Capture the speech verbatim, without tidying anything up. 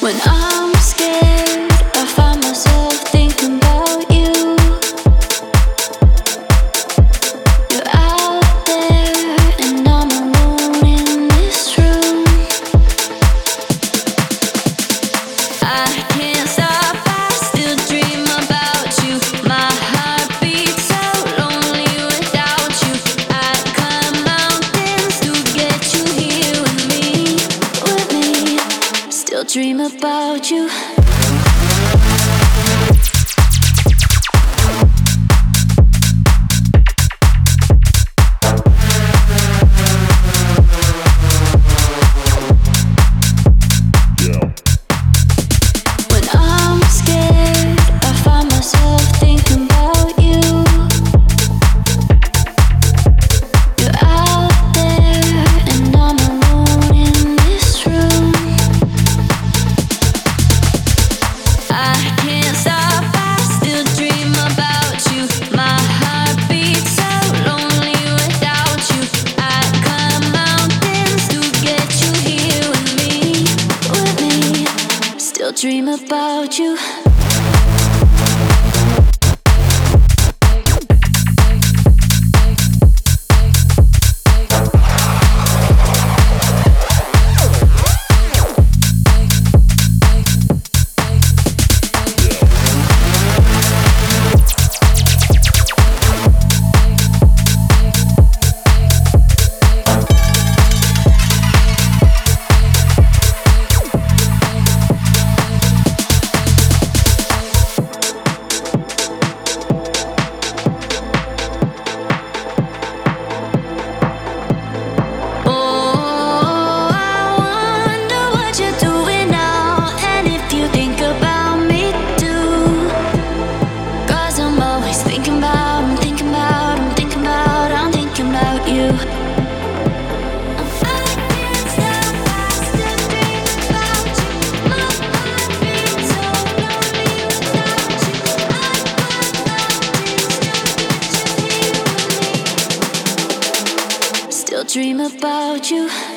When I'm scared, I find myself thinking about you. You're out there and I'm alone in this room. I can't stop, I still dream about you. My heart beats so lonely without you. I'd climb mountains to get you here with me, with me. Still dream about you. When I'm scared, I find myself thinking about you. You're out there and I'm alone in this room. I can't stop, I still dream about you. My heart beats so lonely without you. I'd climb mountains to get you here with me, with me. Still dream about you. Oh, I wonder what you're doing now, and if you think about me too. 'Cause I'm always thinking about, I'm thinking about, I'm thinking about, I'm thinking about you. I can't stop, I still dream about you. My heart beats so lonely without you. I'd climb mountains to get you here with me. Still dream about you.